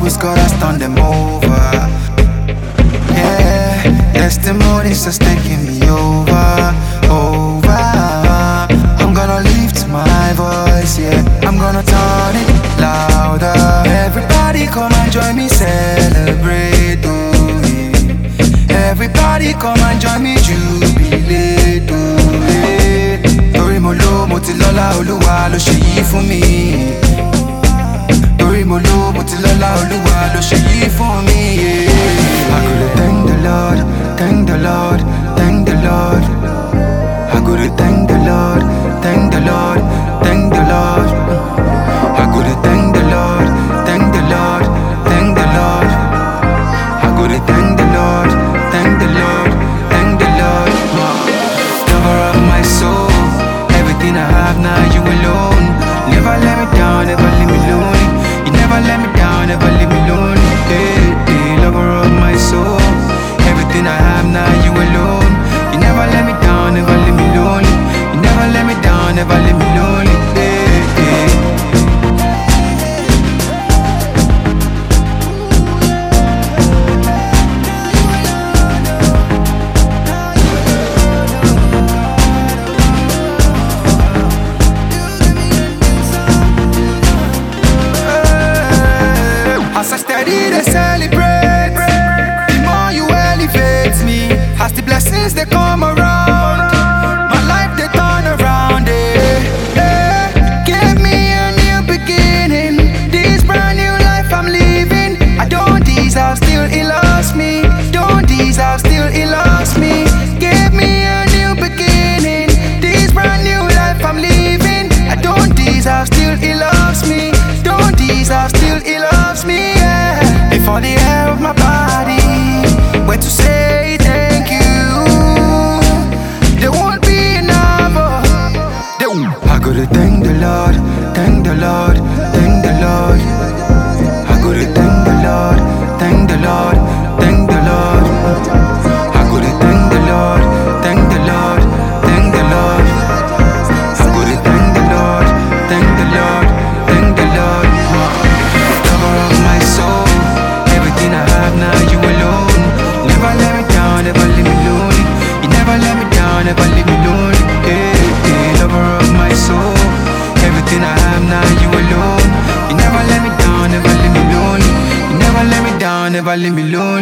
struggles, God has turned them over. Yeah, testimonies just taking me over. I'm gonna lift my voice, yeah, I'm gonna turn it louder. Everybody come and join me celebrate, oh yeah. Everybody come and join me jubilate, oh yeah. Torí mo lò mo ti lọ́lá Olúwa ló ṣe yìí fún mi. Torí mo lò mo ti lọ́lá Olúwa ló ṣe yìí fún mi, yeah. I gotta thank the Lord, thank the Lord, thank the Lord. I gotta thank the Lord, thank the Lord, thank the Lord. I gotta thank the Lord, thank the Lord, thank the Lord. I gotta thank the Lord, thank the Lord, thank the Lord. Lover of my soul, everything I have now you alone. Never let me down, never leave me lonely. You never let me down, never leave me lonely. Hey, hey, lover of my soul, everything I have now you alone. You never let me down, never leave me lonely. You never let me down, never leave me lonely. Hey, hey. As I steady to celebrate, the more you elevate me. As the blessings they come around, my life they turn around, Give me a new beginning, this brand new life I'm living. I don't deserve, still he loves me. Don't deserve, still he loves me. Give me a new beginning, this brand new life I'm living. I don't deserve, still he loves me. Don't deserve, still he loves me, yeah. Before the air of my body, where to say thank you. There won't be enough. I gotta thank the Lord, thank the Lord, thank the Lord. I gotta thank the Lord, thank the Lord, thank the Lord. I gotta thank the Lord, thank the Lord, thank the Lord. I gotta thank the Lord, thank the Lord, thank the Lord. Lover of my soul, everything I have now you alone. Never let me down, never leave me lonely. You never let me down, never leave me lonely. Hey, hey, lover of my soul, everything I have now you alone. You never let me down, never leave me lonely. You never let me down, never leave me lonely.